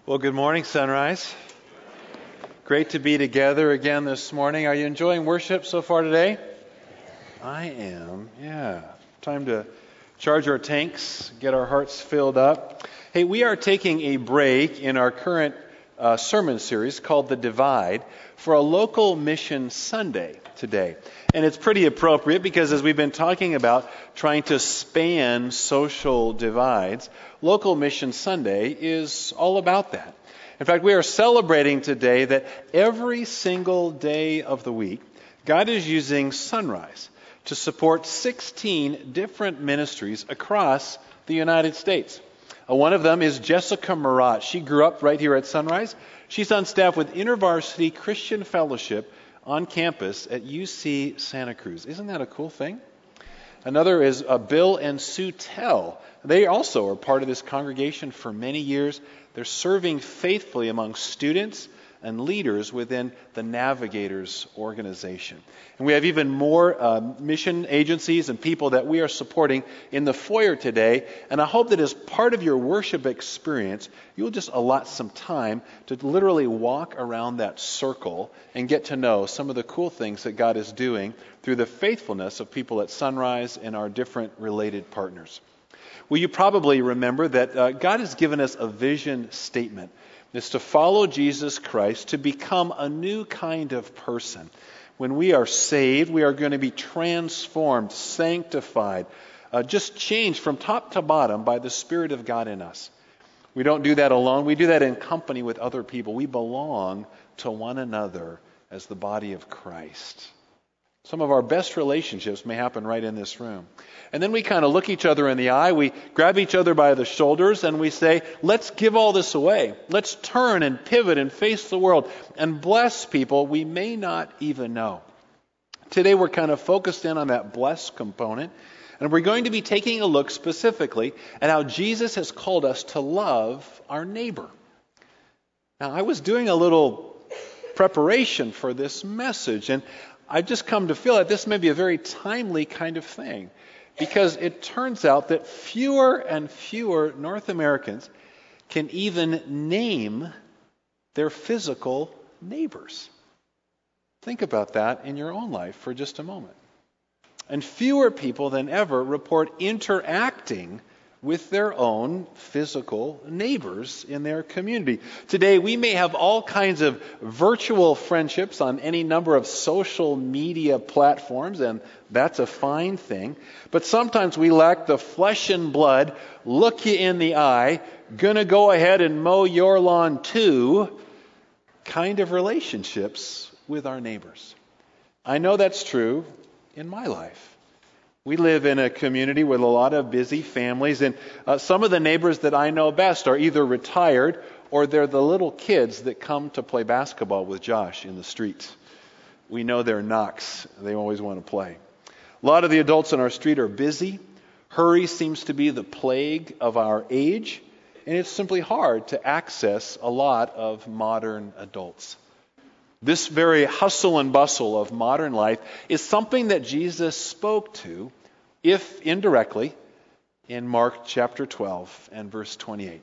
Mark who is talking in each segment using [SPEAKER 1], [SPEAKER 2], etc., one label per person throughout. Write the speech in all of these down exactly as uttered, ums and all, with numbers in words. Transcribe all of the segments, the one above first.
[SPEAKER 1] Well, good morning, Sunrise. Great to be together again this morning. Are you enjoying worship so far today? I am, yeah. Time to charge our tanks, get our hearts filled up. Hey, we are taking a break in our current uh, sermon series called The Divide for a local mission Sunday today. And it's pretty appropriate because as we've been talking about trying to span social divides, Local Mission Sunday is all about that. In fact, we are celebrating today that every single day of the week, God is using Sunrise to support sixteen different ministries across the United States. Uh, one of them is Jessica Murat. She grew up right here at Sunrise. She's on staff with InterVarsity Christian Fellowship on campus at U C Santa Cruz. Isn't that a cool thing? Another is uh, Bill and Sue Tell. They also are part of this congregation for many years. They're serving faithfully among students and leaders within the Navigators organization. And we have even more uh, mission agencies and people that we are supporting in the foyer today. And I hope that as part of your worship experience, you'll just allot some time to literally walk around that circle and get to know some of the cool things that God is doing through the faithfulness of people at Sunrise and our different related partners. Well, you probably remember that uh, God has given us a vision statement. It's to follow Jesus Christ, to become a new kind of person. When we are saved, we are going to be transformed, sanctified, uh, just changed from top to bottom by the Spirit of God in us. We don't do that alone. We do that in company with other people. We belong to one another as the body of Christ. Some of our best relationships may happen right in this room. And then we kind of look each other in the eye, we grab each other by the shoulders, and we say, let's give all this away. Let's turn and pivot and face the world and bless people we may not even know. Today we're kind of focused in on that bless component, and we're going to be taking a look specifically at how Jesus has called us to love our neighbor. Now, I was doing a little preparation for this message, and I've just come to feel that this may be a very timely kind of thing, because it turns out that fewer and fewer North Americans can even name their physical neighbors. Think about that in your own life for just a moment. And fewer people than ever report interacting with their own physical neighbors in their community. Today, we may have all kinds of virtual friendships on any number of social media platforms, and that's a fine thing. But sometimes we lack the flesh and blood, look you in the eye, gonna go ahead and mow your lawn too, kind of relationships with our neighbors. I know that's true in my life. We live in a community with a lot of busy families, and uh, some of the neighbors that I know best are either retired or they're the little kids that come to play basketball with Josh in the streets. We know they're knocks. They always want to play. A lot of the adults on our street are busy. Hurry seems to be the plague of our age, and it's simply hard to access a lot of modern adults. This very hustle and bustle of modern life is something that Jesus spoke to, if indirectly, in Mark chapter twelve and verse twenty-eight.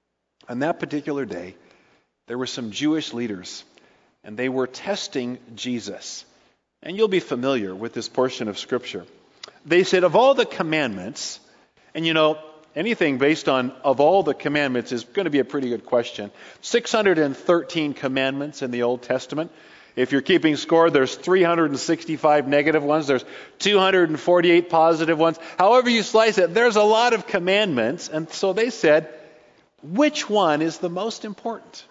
[SPEAKER 1] On that particular day, there were some Jewish leaders, and they were testing Jesus. And you'll be familiar with this portion of Scripture. They said, of all the commandments, and you know, anything based on of all the commandments is going to be a pretty good question. six hundred thirteen commandments in the Old Testament. If you're keeping score, there's three hundred sixty-five negative ones. There's two hundred forty-eight positive ones. However you slice it, there's a lot of commandments. And so they said, which one is the most important?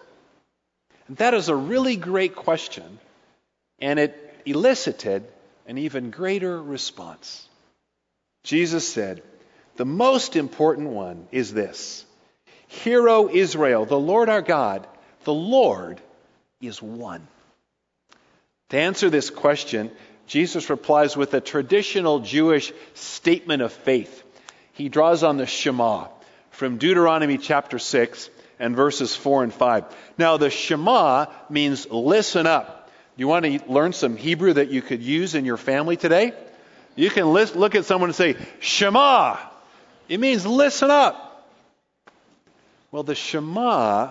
[SPEAKER 1] And that is a really great question. And it elicited an even greater response. Jesus said, the most important one is this. Hear, O Israel, the Lord our God, the Lord is one. To answer this question, Jesus replies with a traditional Jewish statement of faith. He draws on the Shema from Deuteronomy chapter six and verses four and five. Now, the Shema means listen up. You want to learn some Hebrew that you could use in your family today? You can list, look at someone and say, Shema. It means listen up. Well, the Shema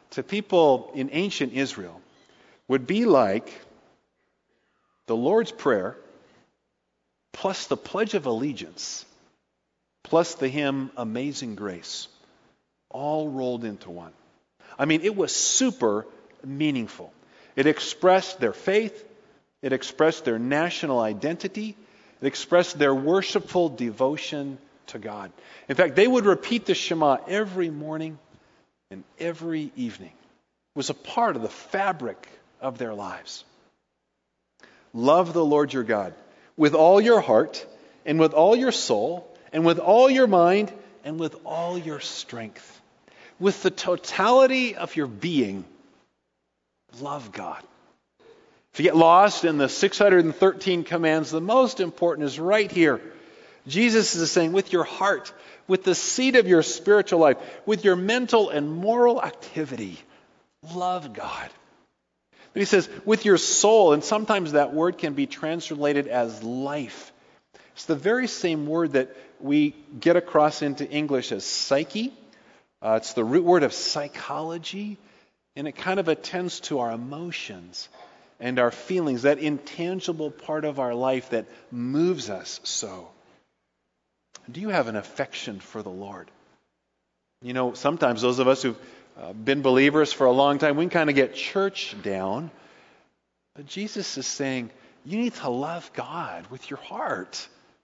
[SPEAKER 1] to people in ancient Israel would be like the Lord's Prayer plus the Pledge of Allegiance plus the hymn Amazing Grace, all rolled into one. I mean, it was super meaningful. It expressed their faith. It expressed their national identity. It expressed their worshipful devotion to God. In fact, they would repeat the Shema every morning and every evening. It was a part of the fabric of their lives. Love the Lord your God with all your heart and with all your soul and with all your mind and with all your strength. With the totality of your being, love God. If you get lost in the six hundred thirteen commands, the most important is right here. Jesus is saying, with your heart, with the seed of your spiritual life, with your mental and moral activity, love God. But he says, with your soul, and sometimes that word can be translated as life. It's the very same word that we get across into English as psyche. Uh, it's the root word of psychology, and it kind of attends to our emotions and our feelings, that intangible part of our life that moves us so. Do you have an affection for the Lord? You know, sometimes those of us who've uh, been believers for a long time, we can kind of get church down. But Jesus is saying, you need to love God with your heart.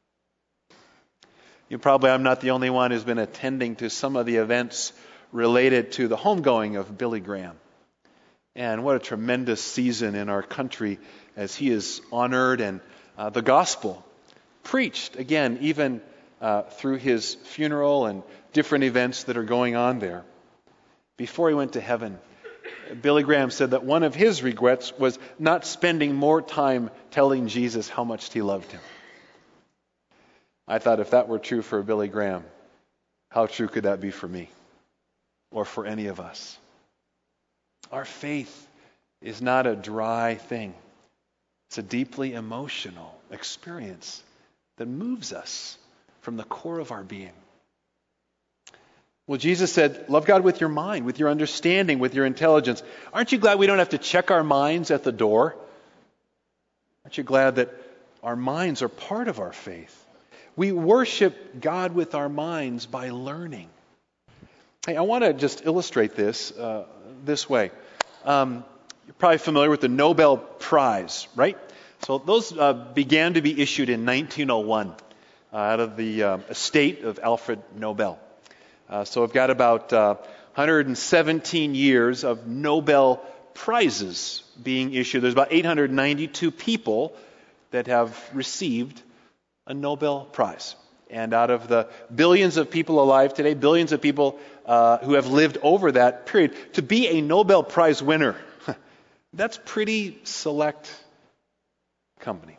[SPEAKER 1] You probably, I'm not the only one who's been attending to some of the events related to the homegoing of Billy Graham. And what a tremendous season in our country as he is honored and uh, the gospel preached, again, even uh, through his funeral and different events that are going on there. Before he went to heaven, Billy Graham said that one of his regrets was not spending more time telling Jesus how much he loved him. I thought if that were true for Billy Graham, how true could that be for me or for any of us? Our faith is not a dry thing. It's a deeply emotional experience that moves us from the core of our being. Well, Jesus said, love God with your mind, with your understanding, with your intelligence. Aren't you glad we don't have to check our minds at the door? Aren't you glad that our minds are part of our faith? We worship God with our minds by learning. Hey, I want to just illustrate this uh, this way. Um, you're probably familiar with the Nobel Prize, right? So those uh, began to be issued in nineteen oh one uh, out of the uh, estate of Alfred Nobel. Uh, so we've got about uh, one hundred seventeen years of Nobel Prizes being issued. There's about eight hundred ninety-two people that have received a Nobel Prize. And out of the billions of people alive today, billions of people uh, who have lived over that period, to be a Nobel Prize winner, that's pretty select company.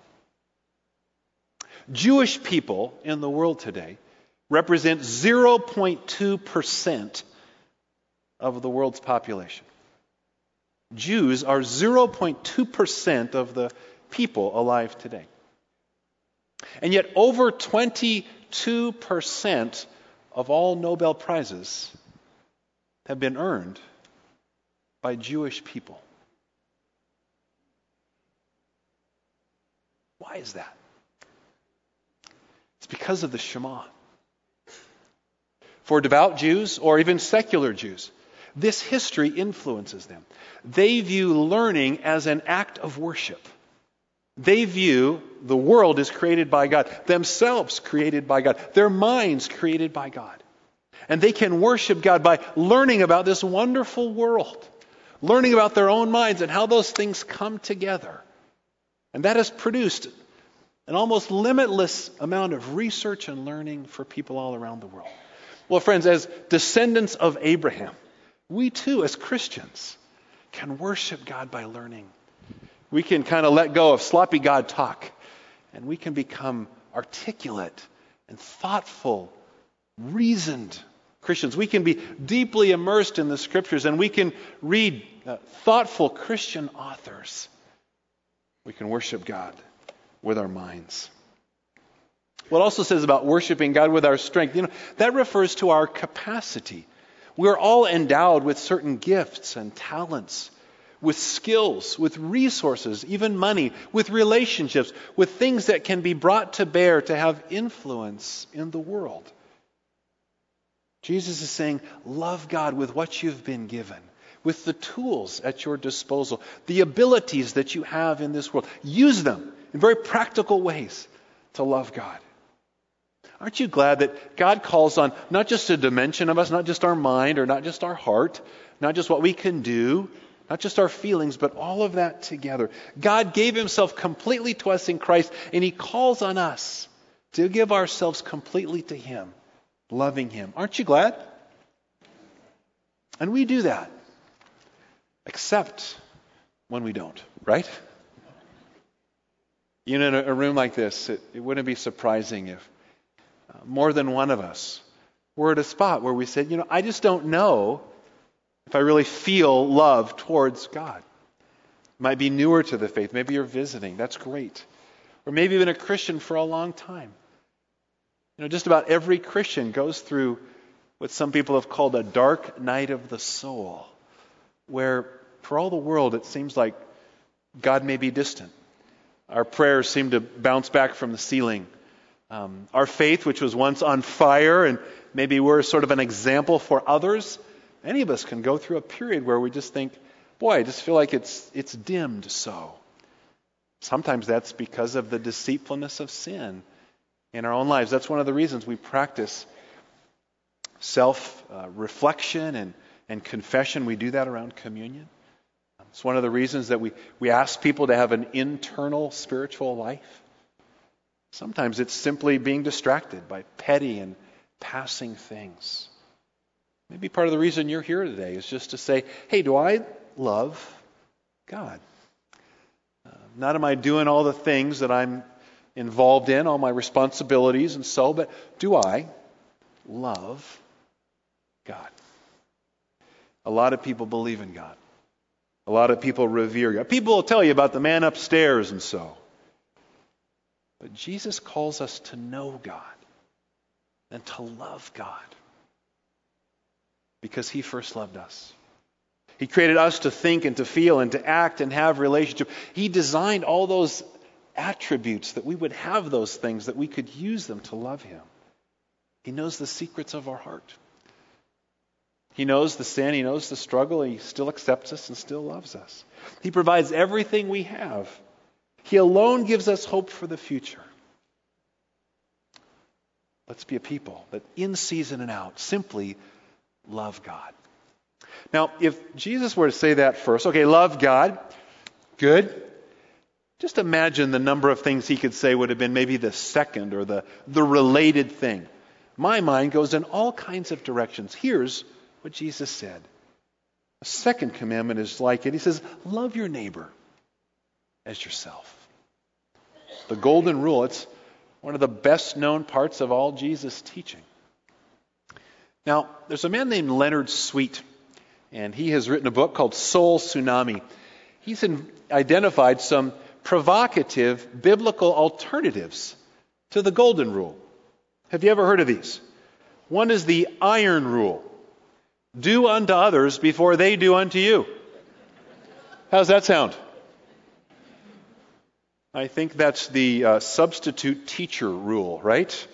[SPEAKER 1] Jewish people in the world today represent zero point two percent of the world's population. Jews are zero point two percent of the people alive today. And yet over twenty-two percent of all Nobel Prizes have been earned by Jewish people. Why is that? It's because of the Shema. For devout Jews, or even secular Jews, this history influences them. They view learning as an act of worship. They view the world as created by God, themselves created by God, their minds created by God. And they can worship God by learning about this wonderful world, learning about their own minds and how those things come together. And that has produced an almost limitless amount of research and learning for people all around the world. Well, friends, as descendants of Abraham, we too, as Christians, can worship God by learning. We can kind of let go of sloppy God talk, and we can become articulate and thoughtful, reasoned Christians. We can be deeply immersed in the Scriptures, and we can read uh, thoughtful Christian authors. We can worship God with our minds. What also says about worshiping God with our strength, you know, that refers to our capacity. We're all endowed with certain gifts and talents, with skills, with resources, even money, with relationships, with things that can be brought to bear to have influence in the world. Jesus is saying, love God with what you've been given, with the tools at your disposal, the abilities that you have in this world. Use them in very practical ways to love God. Aren't you glad that God calls on not just a dimension of us, not just our mind or not just our heart, not just what we can do, not just our feelings, but all of that together. God gave himself completely to us in Christ, and he calls on us to give ourselves completely to him, loving him. Aren't you glad? And we do that, except when we don't, right? You know, in a room like this, it, it wouldn't be surprising if uh, more than one of us were at a spot where we said, you know, I just don't know if I really feel love towards God. Might be newer to the faith. Maybe you're visiting. That's great. Or maybe you've been a Christian for a long time. You know, just about every Christian goes through what some people have called a dark night of the soul, where for all the world it seems like God may be distant. Our prayers seem to bounce back from the ceiling. Um, our faith, which was once on fire, and maybe we're sort of an example for others, any of us can go through a period where we just think, boy, I just feel like it's it's dimmed so. Sometimes that's because of the deceitfulness of sin in our own lives. That's one of the reasons we practice self-reflection uh, and, and confession. We do that around communion. It's one of the reasons that we, we ask people to have an internal spiritual life. Sometimes it's simply being distracted by petty and passing things. Maybe part of the reason you're here today is just to say, hey, do I love God? Uh, not am I doing all the things that I'm involved in, all my responsibilities and so, but do I love God? A lot of people believe in God. A lot of people revere God. People will tell you about the man upstairs and so. But Jesus calls us to know God and to love God because he first loved us. He created us to think and to feel and to act and have relationship. He designed all those attributes that we would have those things, that we could use them to love him. He knows the secrets of our heart. He knows the sin, he knows the struggle, and he still accepts us and still loves us. He provides everything we have. He alone gives us hope for the future. Let's be a people that in season and out simply love God. Now, if Jesus were to say that first, okay, love God, good. Just imagine the number of things he could say would have been maybe the second or the, the related thing. My mind goes in all kinds of directions. Here's what Jesus said. A second commandment is like it. He says, love your neighbor as yourself. The golden rule, it's one of the best known parts of all Jesus' teaching. Now, there's a man named Leonard Sweet, and he has written a book called Soul Tsunami. He's in, identified some provocative biblical alternatives to the golden rule. Have you ever heard of these? One is the iron rule. Do unto others before they do unto you. How's that sound? I think that's the uh, substitute teacher rule, right?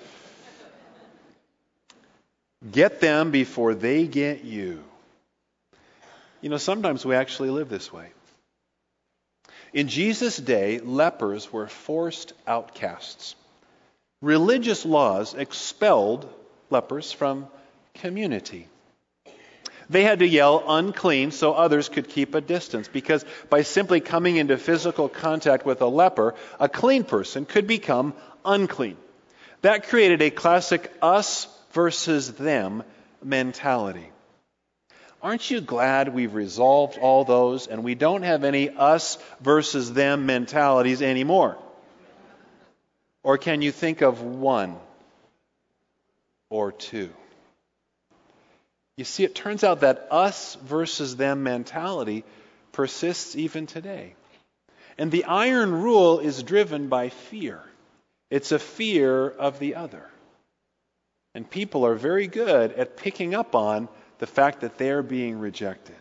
[SPEAKER 1] Get them before they get you. You know, sometimes we actually live this way. In Jesus' day, lepers were forced outcasts. Religious laws expelled lepers from community. They had to yell unclean so others could keep a distance, because by simply coming into physical contact with a leper, a clean person could become unclean. That created a classic us versus them mentality. Aren't you glad we've resolved all those and we don't have any us versus them mentalities anymore? Or can you think of one or two? You see, it turns out that us versus them mentality persists even today. And the iron rule is driven by fear. It's a fear of the other. And people are very good at picking up on the fact that they're being rejected.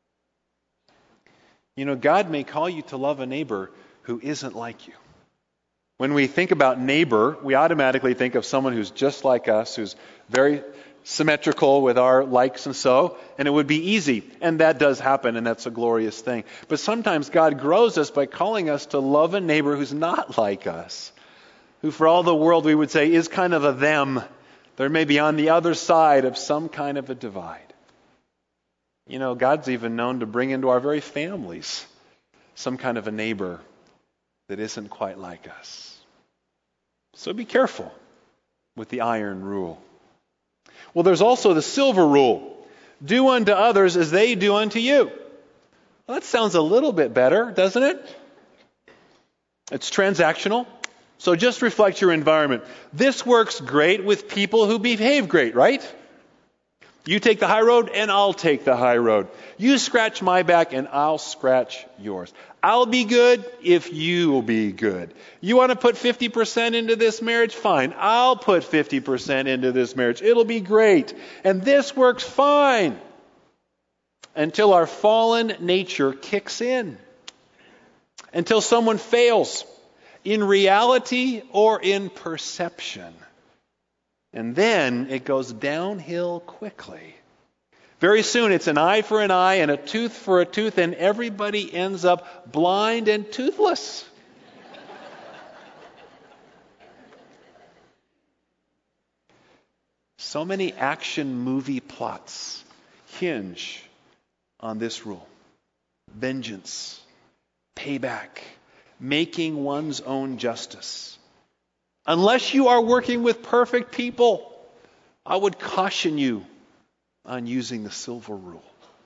[SPEAKER 1] You know, God may call you to love a neighbor who isn't like you. When we think about neighbor, we automatically think of someone who's just like us, who's very symmetrical with our likes and so, and it would be easy. And that does happen, and that's a glorious thing. But sometimes God grows us by calling us to love a neighbor who's not like us, who for all the world we would say is kind of a them. They're maybe on the other side of some kind of a divide. You know, God's even known to bring into our very families some kind of a neighbor that isn't quite like us. So be careful with the iron rule. Well, there's also the silver rule. Do unto others as they do unto you. Well, that sounds a little bit better, doesn't it? It's transactional. So just reflect your environment. This works great with people who behave great, right? You take the high road and I'll take the high road. You scratch my back and I'll scratch yours. I'll be good if you'll be good. You want to put fifty percent into this marriage? Fine. I'll put fifty percent into this marriage. It'll be great. And this works fine until our fallen nature kicks in. Until someone fails in reality or in perception. And then it goes downhill quickly. Very soon it's an eye for an eye and a tooth for a tooth, and everybody ends up blind and toothless. So many action movie plots hinge on this rule. Vengeance, payback, making one's own justice. Unless you are working with perfect people, I would caution you on using the silver rule.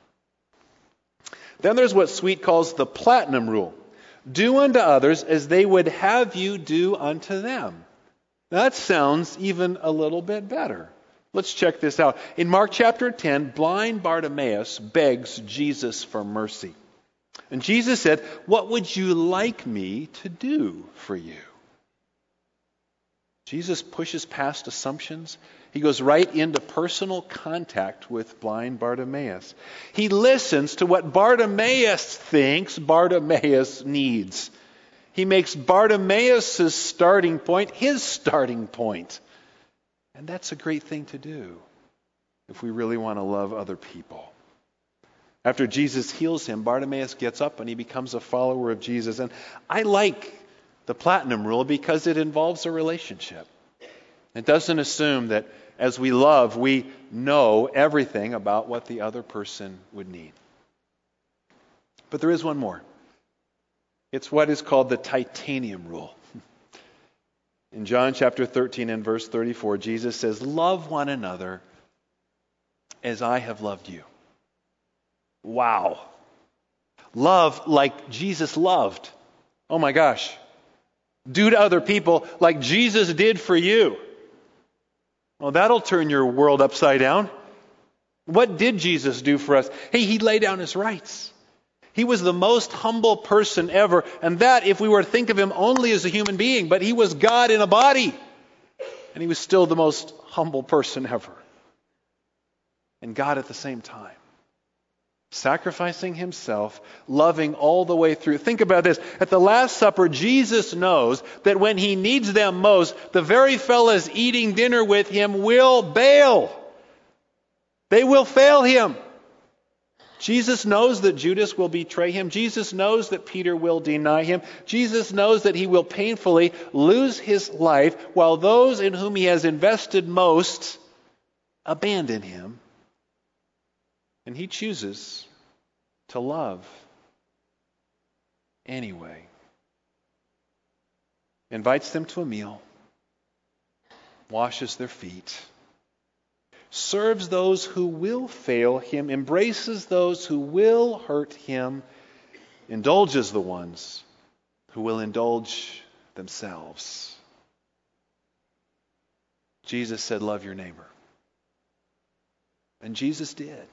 [SPEAKER 1] Then there's what Sweet calls the platinum rule. Do unto others as they would have you do unto them. That sounds even a little bit better. Let's check this out. In Mark chapter ten, blind Bartimaeus begs Jesus for mercy. And Jesus said, "What would you like me to do for you?" Jesus pushes past assumptions. He goes right into personal contact with blind Bartimaeus. He listens to what Bartimaeus thinks Bartimaeus needs. He makes Bartimaeus' starting point his starting point. And that's a great thing to do if we really want to love other people. After Jesus heals him, Bartimaeus gets up and he becomes a follower of Jesus. And I like the platinum rule because it involves a relationship. It doesn't assume that as we love, we know everything about what the other person would need. But there is one more. It's what is called the titanium rule. In John chapter thirteen and verse thirty-four, Jesus says, "Love one another as I have loved you." Wow. Love like Jesus loved. Oh my gosh. Do to other people like Jesus did for you. Well, that'll turn your world upside down. What did Jesus do for us? Hey, he laid down his rights. He was the most humble person ever. And that, if we were to think of him only as a human being, but he was God in a body. And he was still the most humble person ever. And God at the same time. Sacrificing himself, loving all the way through. Think about this. At the Last Supper, Jesus knows that when he needs them most, the very fellas eating dinner with him will bail. They will fail him. Jesus knows that Judas will betray him. Jesus knows that Peter will deny him. Jesus knows that he will painfully lose his life while those in whom he has invested most abandon him. And he chooses to love anyway. Invites them to a meal. Washes their feet. Serves those who will fail him. Embraces those who will hurt him. Indulges the ones who will indulge themselves. Jesus said, "Love your neighbor." And Jesus did.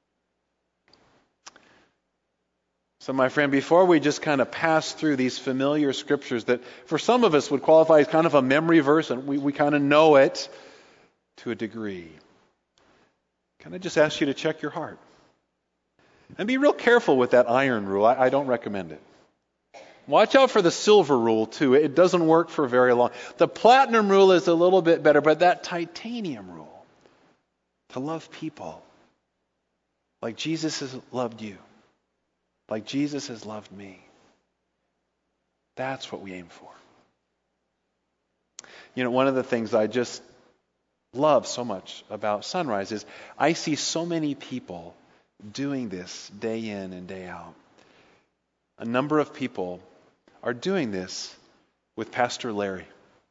[SPEAKER 1] So my friend, before we just kind of pass through these familiar scriptures that for some of us would qualify as kind of a memory verse, and we, we kind of know it to a degree, can I just ask you to check your heart? And be real careful with that iron rule. I, I don't recommend it. Watch out for the silver rule, too. It doesn't work for very long. The platinum rule is a little bit better, but that titanium rule, to love people like Jesus has loved you, like Jesus has loved me, that's what we aim for. You know, one of the things I just love so much about Sunrise is I see so many people doing this day in and day out. A number of people are doing this with Pastor Larry.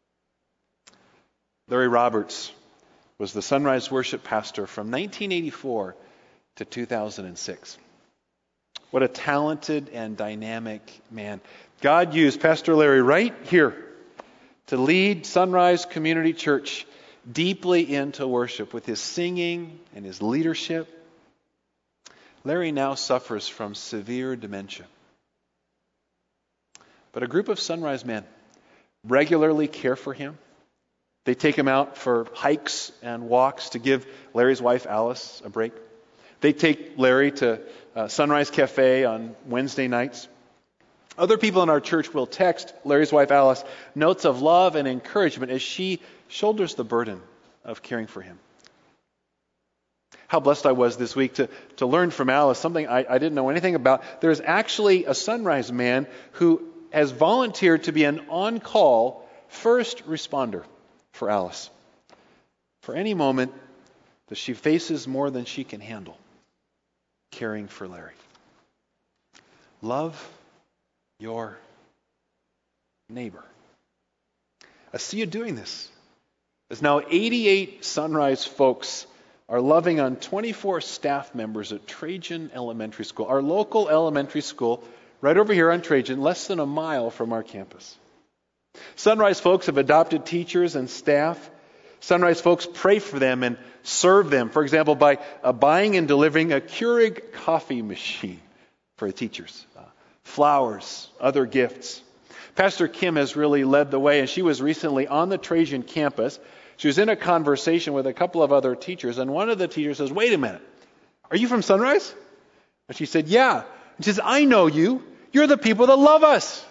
[SPEAKER 1] Larry Roberts was the Sunrise worship pastor from nineteen eighty-four to two thousand six. What a talented and dynamic man. God used Pastor Larry right here to lead Sunrise Community Church deeply into worship with his singing and his leadership. Larry now suffers from severe dementia. But a group of Sunrise men regularly care for him. They take him out for hikes and walks to give Larry's wife Alice a break. They take Larry to uh, Sunrise Cafe on Wednesday nights. Other people in our church will text Larry's wife Alice notes of love and encouragement as she shoulders the burden of caring for him. How blessed I was this week to, to learn from Alice something I, I didn't know anything about. There's actually a Sunrise man who has volunteered to be an on-call first responder for Alice. For any moment that she faces more than she can handle, caring for Larry. Love your neighbor. I see you doing this. There's now eighty-eight Sunrise folks are loving on twenty-four staff members at Trajan Elementary School, our local elementary school right over here on Trajan, less than a mile from our campus. Sunrise folks have adopted teachers and staff. Sunrise folks pray for them and serve them, for example, by uh, buying and delivering a Keurig coffee machine for the teachers, uh, flowers, other gifts. Pastor Kim has really led the way, and she was recently on the Trajan campus. She was in a conversation with a couple of other teachers, and one of the teachers says, "Wait a minute, are you from Sunrise?" And she said, "Yeah." And she says, "I know you. You're the people that love us."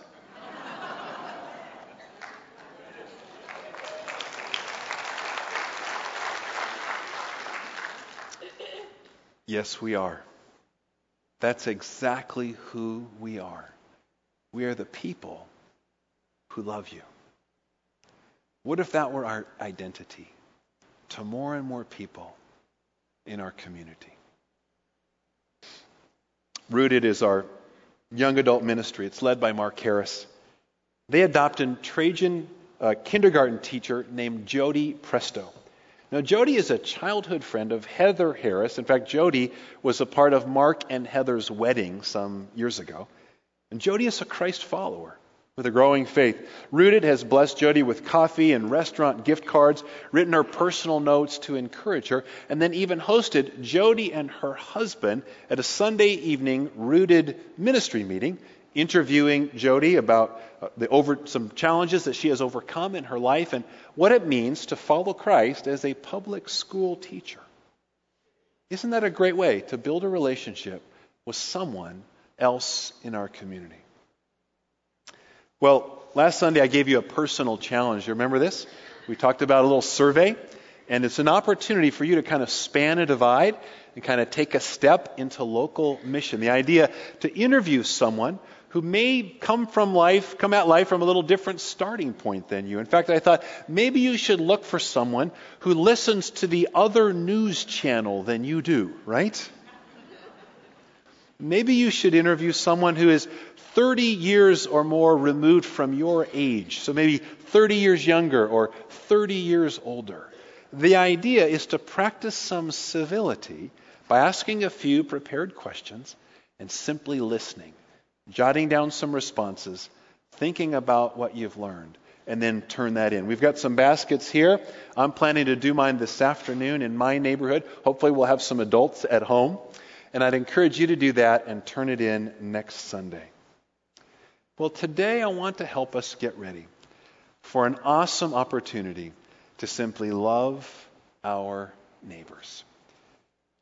[SPEAKER 1] Yes, we are. That's exactly who we are. We are the people who love you. What if that were our identity to more and more people in our community? Rooted is our young adult ministry. It's led by Mark Harris. They adopted a Trajan uh, kindergarten teacher named Jody Presto. Now, Jody is a childhood friend of Heather Harris. In fact, Jody was a part of Mark and Heather's wedding some years ago. And Jody is a Christ follower with a growing faith. Rooted has blessed Jody with coffee and restaurant gift cards, written her personal notes to encourage her, and then even hosted Jody and her husband at a Sunday evening Rooted ministry meeting, interviewing Jody about uh, the over some challenges that she has overcome in her life and what it means to follow Christ as a public school teacher. Isn't that a great way to build a relationship with someone else in our community? Well, last Sunday I gave you a personal challenge. You remember this? We talked about a little survey, and it's an opportunity for you to kind of span a divide and kind of take a step into local mission. The idea to interview someone who may come from life, come at life from a little different starting point than you. In fact, I thought maybe you should look for someone who listens to the other news channel than you do, right? Maybe you should interview someone who is thirty years or more removed from your age. So maybe thirty years younger or thirty years older. The idea is to practice some civility by asking a few prepared questions and simply listening, jotting down some responses, thinking about what you've learned, and then turn that in. We've got some baskets here. I'm planning to do mine this afternoon in my neighborhood. Hopefully we'll have some adults at home. And I'd encourage you to do that and turn it in next Sunday. Well, today I want to help us get ready for an awesome opportunity to simply love our neighbors.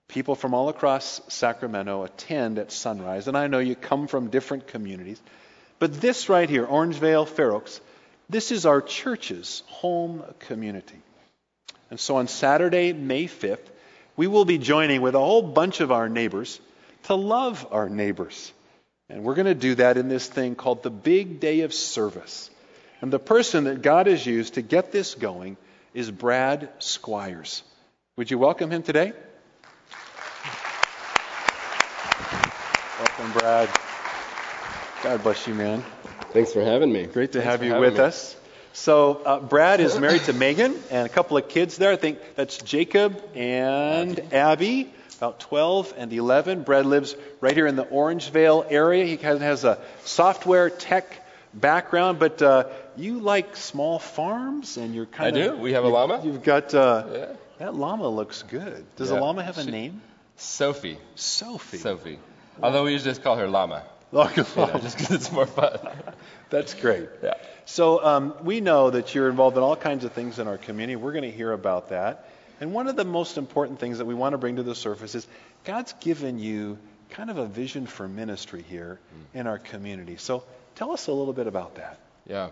[SPEAKER 1] People from all across Sacramento attend at sunrise, and I know you come from different communities. But this right here, Orangevale, Fair Oaks, this is our church's home community. And so on Saturday, May fifth, we will be joining with a whole bunch of our neighbors to love our neighbors. And we're going to do that in this thing called the Big Day of Service. And the person that God has used to get this going is Brad Squires. Would you welcome him today? Welcome, Brad. God bless you, man.
[SPEAKER 2] Thanks for having me.
[SPEAKER 1] Great to
[SPEAKER 2] Thanks
[SPEAKER 1] have you
[SPEAKER 2] having
[SPEAKER 1] with
[SPEAKER 2] me.
[SPEAKER 1] us. So uh, Brad is married to Megan and a couple of kids there. I think that's Jacob and Abby, about twelve and eleven. Brad lives right here in the Orangevale area. He kind of has a software tech background, but uh, you like small farms, and you're kind
[SPEAKER 2] I
[SPEAKER 1] of...
[SPEAKER 2] do. We have a llama.
[SPEAKER 1] You've got... Uh,
[SPEAKER 2] Yeah.
[SPEAKER 1] That llama looks good. Does
[SPEAKER 2] Yeah.
[SPEAKER 1] the llama have a
[SPEAKER 2] She-
[SPEAKER 1] name?
[SPEAKER 2] Sophie.
[SPEAKER 1] Sophie.
[SPEAKER 2] Sophie. Although we usually just call her Llama.
[SPEAKER 1] Oh,
[SPEAKER 2] You know, just because it's more fun.
[SPEAKER 1] That's great.
[SPEAKER 2] Yeah.
[SPEAKER 1] So um, we know that you're involved in all kinds of things in our community. We're going to hear about that. And one of the most important things that we want to bring to the surface is God's given you kind of a vision for ministry here in our community. So tell us a little bit about that.
[SPEAKER 2] Yeah.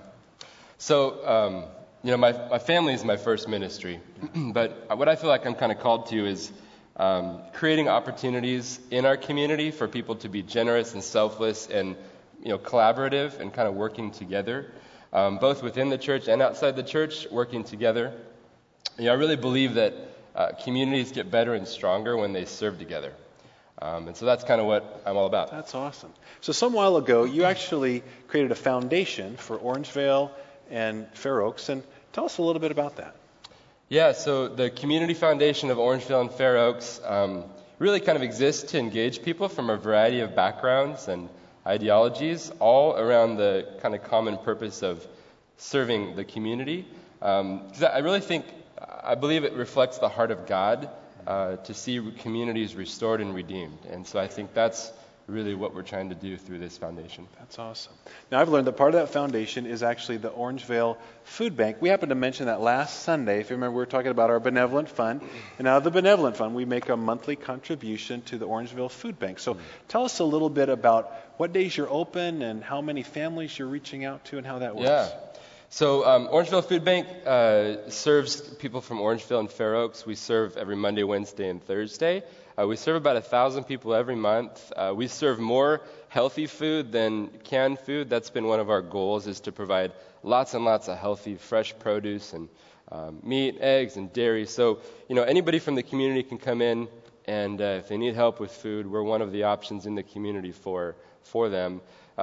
[SPEAKER 2] So, um, you know, my, my family is my first ministry. But what I feel like I'm kind of called to is um, creating opportunities in our community for people to be generous and selfless and, you know, collaborative and kind of working together, um, both within the church and outside the church, working together. You know, I really believe that uh, communities get better and stronger when they serve together. Um, and so that's kind of what I'm all about.
[SPEAKER 1] That's awesome. So some while ago, you actually created a foundation for Orangevale and Fair Oaks. And tell us a little bit about that.
[SPEAKER 2] Yeah, so the Community Foundation of Orangevale and Fair Oaks um, really kind of exists to engage people from a variety of backgrounds and ideologies, all around the kind of common purpose of serving the community. Um, 'cause I really think, I believe it reflects the heart of God uh, to see communities restored and redeemed. And so I think that's really what we're trying to do through this foundation.
[SPEAKER 1] That's awesome. Now, I've learned that part of that foundation is actually the Orangevale Food Bank. We happened to mention that last Sunday. If you remember, we were talking about our benevolent fund. And out of the benevolent fund, we make a monthly contribution to the Orangevale Food Bank. So tell us a little bit about what days you're open and how many families you're reaching out to and how that works.
[SPEAKER 2] Yeah. So um, Orangevale Food Bank uh, serves people from Orangevale and Fair Oaks. We serve every Monday, Wednesday, and Thursday. Uh, we serve about a thousand people every month. Uh, we serve more healthy food than canned food. That's been one of our goals, is to provide lots and lots of healthy, fresh produce and um, meat, eggs, and dairy. So, you know, anybody from the community can come in, and uh, if they need help with food, we're one of the options in the community for for them.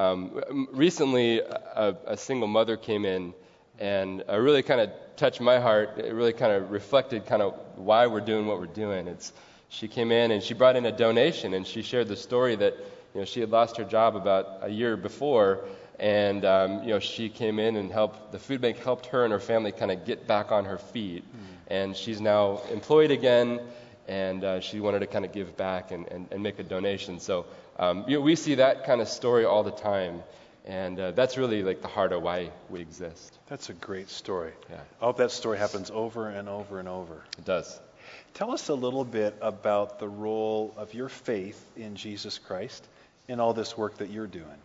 [SPEAKER 2] Um, recently, a, a single mother came in and uh, really kind of touched my heart. It really kind of reflected kind of why we're doing what we're doing. It's She came in and she brought in a donation, and she shared the story that, you know, she had lost her job about a year before, and um, you know, she came in and helped, the food bank helped her and her family kind of get back on her feet. Mm. And she's now employed again, and uh, she wanted to kind of give back and, and, and make a donation. So um, you know, we see that kind of story all the time, and uh, that's really like the heart of why we exist.
[SPEAKER 1] That's a great story.
[SPEAKER 2] Yeah.
[SPEAKER 1] I hope that story happens over and over and over.
[SPEAKER 2] It does.
[SPEAKER 1] Tell us a little bit about the role of your faith in Jesus Christ in all this work that you're doing.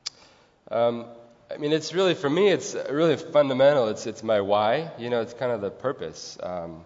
[SPEAKER 2] Um, I mean, it's really, for me, it's really fundamental. It's it's my why. You know, it's kind of the purpose. Um,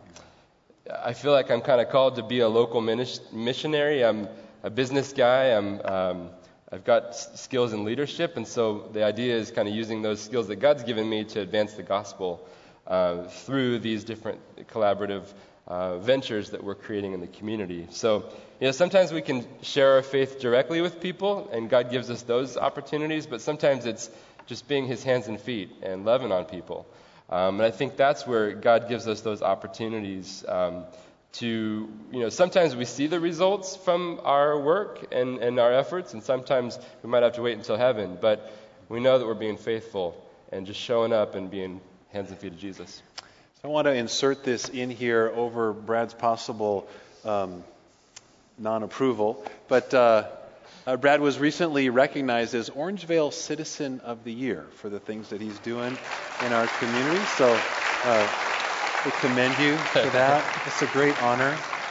[SPEAKER 2] I feel like I'm kind of called to be a local minis- missionary. I'm a business guy. I'm um, I've got s- skills in leadership, and so the idea is kind of using those skills that God's given me to advance the gospel uh, through these different collaborative Uh, ventures that we're creating in the community. So, you know, sometimes we can share our faith directly with people, and God gives us those opportunities, but sometimes it's just being his hands and feet and loving on people. Um, and I think that's where God gives us those opportunities um, to, you know, sometimes we see the results from our work and, and our efforts, and sometimes we might have to wait until heaven, but we know that we're being faithful and just showing up and being hands and feet of Jesus.
[SPEAKER 1] I want to insert this in here over Brad's possible um, non-approval, but uh, uh, Brad was recently recognized as Orangevale Citizen of the Year for the things that he's doing in our community. So uh, we commend you for that. It's a great honor.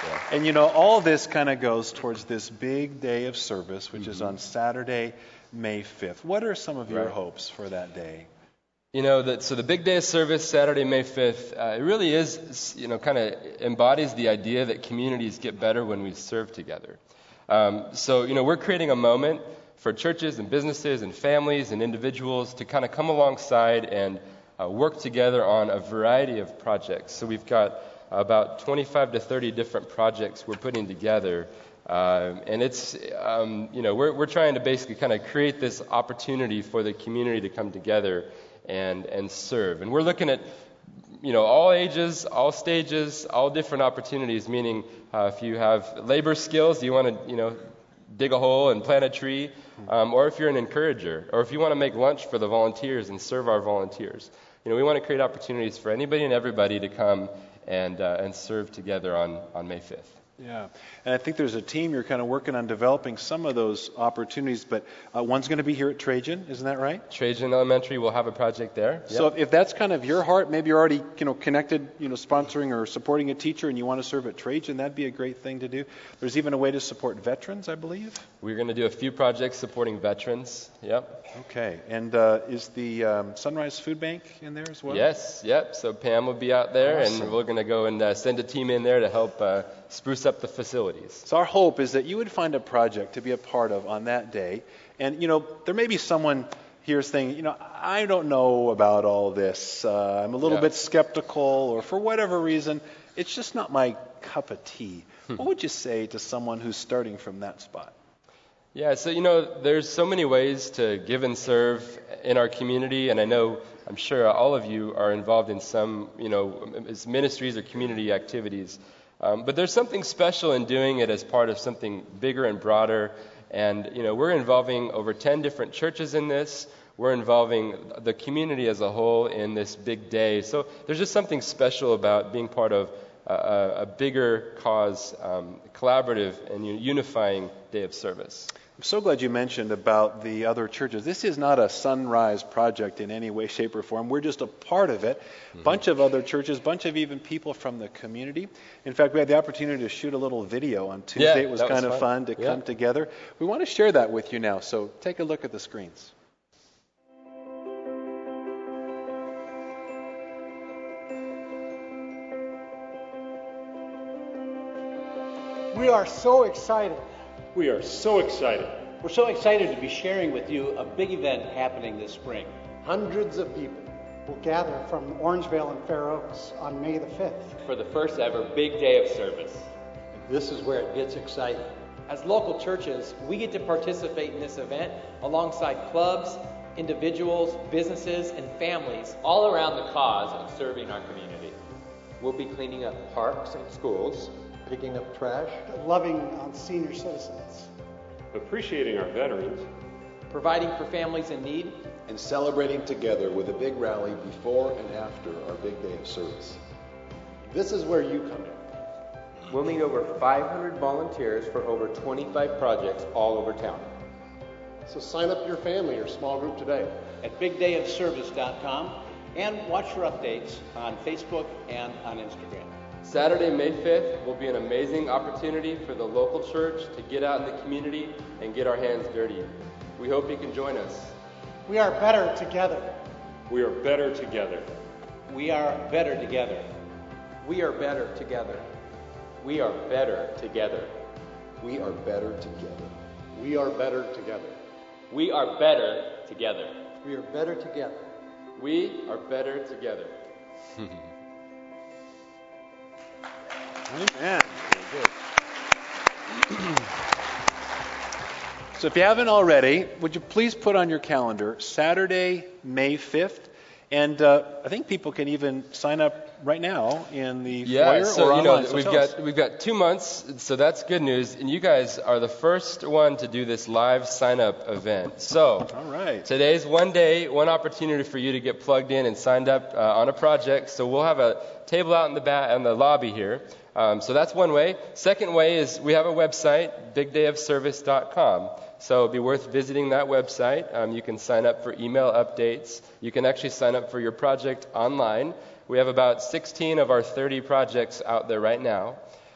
[SPEAKER 2] Yeah.
[SPEAKER 1] And you know, all this kind of goes towards this big day of service, which mm-hmm. is on Saturday, May fifth. What are some of your
[SPEAKER 2] right.
[SPEAKER 1] hopes for that day?
[SPEAKER 2] You know, that so the big day of service, Saturday, May fifth, uh, it really is, you know, kind of embodies the idea that communities get better when we serve together. Um, so, you know, we're creating a moment for churches and businesses and families and individuals to kind of come alongside and uh, work together on a variety of projects. So we've got about twenty-five to thirty different projects we're putting together. Uh, and it's, um, you know, we're, we're trying to basically kind of create this opportunity for the community to come together and and serve. And we're looking at, you know, all ages, all stages, all different opportunities, meaning uh, if you have labor skills, you want to, you know, dig a hole and plant a tree, um, or if you're an encourager, or if you want to make lunch for the volunteers and serve our volunteers. You know, we want to create opportunities for anybody and everybody to come and uh, and serve together on, on May fifth.
[SPEAKER 1] Yeah, and I think there's a team you're kind of working on developing some of those opportunities, but uh, one's going to be here at Trajan, isn't that right?
[SPEAKER 2] Trajan Elementary will have a project there.
[SPEAKER 1] So
[SPEAKER 2] yep.
[SPEAKER 1] if, if that's kind of your heart, maybe you're already, you know, connected, you know, sponsoring or supporting a teacher and you want to serve at Trajan, that'd be a great thing to do. There's even a way to support veterans, I believe.
[SPEAKER 2] We're going to do a few projects supporting veterans. Yep.
[SPEAKER 1] Okay, and uh, is the um, Sunrise Food Bank in there as well?
[SPEAKER 2] Yes, yep. So Pam will be out there,
[SPEAKER 1] awesome.
[SPEAKER 2] And we're going to go and uh, send a team in there to help uh, spruce up the facilities.
[SPEAKER 1] So our hope is that you would find a project to be a part of on that day. And, you know, there may be someone here saying, you know, I don't know about all this. Uh, I'm a little
[SPEAKER 2] yeah.
[SPEAKER 1] bit skeptical, or for whatever reason, it's just not my cup of tea. What would you say to someone who's starting from that spot?
[SPEAKER 2] Yeah, so, you know, there's so many ways to give and serve in our community, and I know, I'm sure all of you are involved in some, you know, as ministries or community activities. Um, but there's something special in doing it as part of something bigger and broader. And, you know, we're involving over ten different churches in this. We're involving the community as a whole in this big day. So there's just something special about being part of a, a bigger cause, um, collaborative and unifying day of service.
[SPEAKER 1] I'm so glad you mentioned about the other churches. This is not a Sunrise project in any way, shape, or form. We're just a part of it. A mm-hmm. bunch of other churches, bunch of even people from the community. In fact, we had the opportunity to shoot a little video on Tuesday.
[SPEAKER 2] Yeah,
[SPEAKER 1] it was kind
[SPEAKER 2] was
[SPEAKER 1] of
[SPEAKER 2] fun,
[SPEAKER 1] fun to
[SPEAKER 2] yeah.
[SPEAKER 1] come together. We want to share that with you now, so take a look at the screens.
[SPEAKER 3] We are so excited.
[SPEAKER 4] We are so excited.
[SPEAKER 5] We're so excited to be sharing with you a big event happening this spring.
[SPEAKER 6] Hundreds of people
[SPEAKER 3] will gather from Orangevale and Fair Oaks on May the fifth.
[SPEAKER 7] For the first ever big day of service.
[SPEAKER 6] And this is where it gets exciting.
[SPEAKER 8] As local churches, we get to participate in this event alongside clubs, individuals, businesses, and families
[SPEAKER 7] all around the cause of serving our community.
[SPEAKER 9] We'll be cleaning up parks and schools,
[SPEAKER 6] picking up trash,
[SPEAKER 3] loving on senior citizens,
[SPEAKER 4] appreciating our veterans,
[SPEAKER 8] providing for families in need,
[SPEAKER 10] and celebrating together with a big rally before and after our big day of service.
[SPEAKER 6] This is where you come in.
[SPEAKER 9] We'll need over five hundred volunteers for over twenty-five projects all over town.
[SPEAKER 6] So sign up your family or small group today
[SPEAKER 5] at big day of service dot com and watch for updates on Facebook and on Instagram.
[SPEAKER 2] Saturday, May fifth will be an amazing opportunity for the local church to get out in the community and get our hands dirty. We hope you can join us.
[SPEAKER 3] We are better together.
[SPEAKER 4] We are better together.
[SPEAKER 5] We are better together.
[SPEAKER 8] We are better together.
[SPEAKER 7] We are better together.
[SPEAKER 10] We are better together.
[SPEAKER 6] We are better together.
[SPEAKER 7] We are better together.
[SPEAKER 6] We are better together.
[SPEAKER 2] We are better together.
[SPEAKER 1] Amen. So if you haven't already, would you please put on your calendar Saturday, May fifth? And uh, I think people can even sign up right now in the
[SPEAKER 2] yeah,
[SPEAKER 1] foyer
[SPEAKER 2] so,
[SPEAKER 1] or
[SPEAKER 2] you
[SPEAKER 1] online.
[SPEAKER 2] know,
[SPEAKER 1] So
[SPEAKER 2] we've
[SPEAKER 1] tell
[SPEAKER 2] got
[SPEAKER 1] us.
[SPEAKER 2] we've got two months, so that's good news. And you guys are the first one to do this live sign-up event. So
[SPEAKER 1] all right.
[SPEAKER 2] Today's one day, one opportunity for you to get plugged in and signed up uh, on a project. So we'll have a table out in the back in the lobby here. Um, so that's one way. Second way is we have a website, big day of service dot com. So it'd be worth visiting that website. Um, you can sign up for email updates. You can actually sign up for your project online. We have about sixteen of our thirty projects out there right now.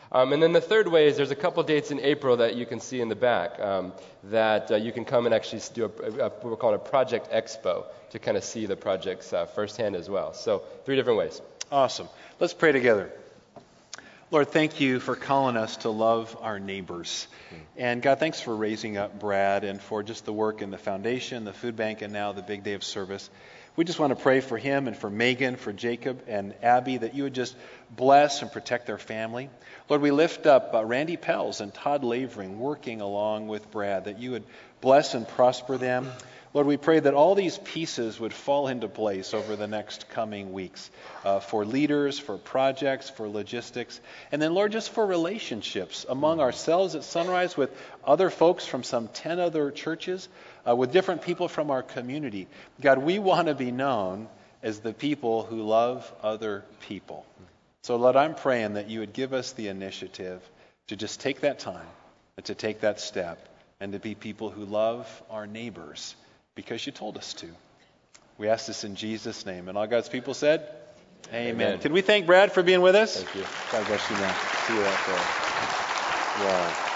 [SPEAKER 2] Um, and then the third way is there's a couple dates in April that you can see in the back um, that uh, you can come and actually do a, a, a, what we're calling a project expo to kind of see the projects uh, firsthand as well. So three different ways.
[SPEAKER 1] Awesome. Let's pray together. Lord, thank you for calling us to love our neighbors. And God, thanks for raising up Brad and for just the work in the foundation, the food bank, and now the big day of service. We just want to pray for him and for Megan, for Jacob and Abby, that you would just bless and protect their family. Lord, we lift up uh, Randy Pels and Todd Lavering working along with Brad, that you would bless and prosper them. Lord, we pray that all these pieces would fall into place over the next coming weeks uh, for leaders, for projects, for logistics, and then, Lord, just for relationships among ourselves at Sunrise with other folks from some ten other churches, uh, with different people from our community. God, we want to be known as the people who love other people. So, Lord, I'm praying that you would give us the initiative to just take that time and to take that step and to be people who love our neighbors because you told us to. We ask this in Jesus' name. And all God's people said, Amen. Amen. Can we thank Brad for being with us?
[SPEAKER 2] Thank you.
[SPEAKER 1] God bless you, man. See you out there. Wow.